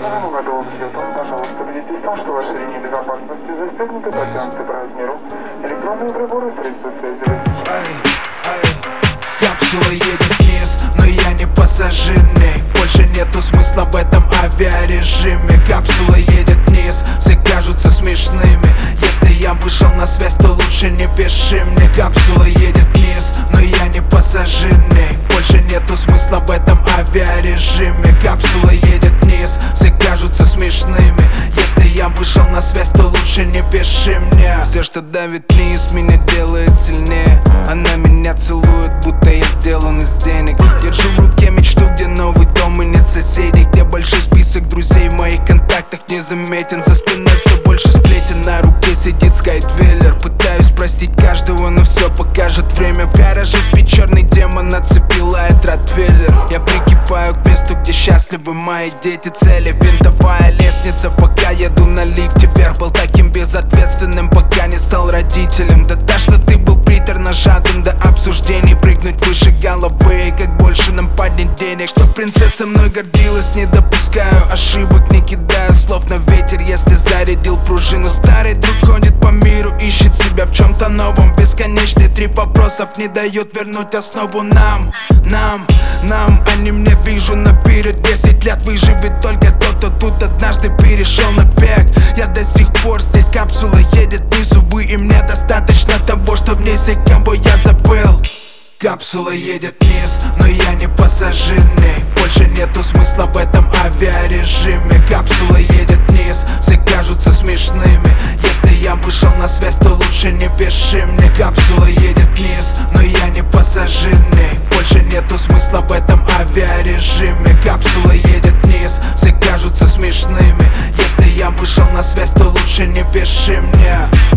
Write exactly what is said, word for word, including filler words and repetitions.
Новому году Хилтон, пожалуйста, убедитесь в том, что ваши ремни безопасности застегнуты, подтянуты по размеру. Электронные приборы, средства связи выключены. Капсула едет вниз, но я не пассажирный. Больше нету смысла в этом авиарежиме. Капсула едет вниз, все кажутся смешными. Если я вышел на связь, то лучше не пиши мне. Капсула едет вниз, но я не пассажирный. Больше нету смысла в этом авиарежиме. Капсула едет вниз, все кажутся смешными. Если я вышел на связь, то лучше не пиши мне. Все, что давит вниз, меня делает сильнее. Она меня целует, будто я сделан из денег. Держу в руке мечту, где новый дом и нет соседей, где большой список друзей в моих контактах не заметен. За спиной все больше сплетен, на руке сидит скайдвиллер. Пытаюсь простить каждого, но все покажет время. В гараже спит черный демон, на цепи лает ротвейлер. Я прикипаю к месту, где счастливы мои дети. Цели винтовая лестница, пока еду на лифте вверх. Был таким безответственным, пока не стал родителем. Да так, что ты был приторно жаден до обсуждений. Прыгнуть выше головы, как больше нам поднять денег. Чтоб принцесса мной гордилась, не допускаю ошибок, не кидаю слов на ветер. Если зарядил пружину, старый друг ходит по миру, ищет себя в чем-то новом. Бесконечный трип вопросов не дает вернуть основу нам. Нам, нам, они мне вижу наперед. Десять лет выживет только тот, кто тут однажды перешел на бег. Я до сих пор здесь, капсула едет вниз, увы, и мне достаточно того, что в ней все, кого я забыл. Капсула едет вниз, но я не пассажирный. Больше нету смысла в этом авиарежиме. Капсула едет вниз, все кажутся смешными. Если я вышел на связь, то лучше не пиши мне. Капсула едет вниз, но я не пассажирный. Больше нету смысла в этом авиарежиме. Капсула едет вниз, все кажутся смешными. Если я вышел на связь, то лучше не пиши мне.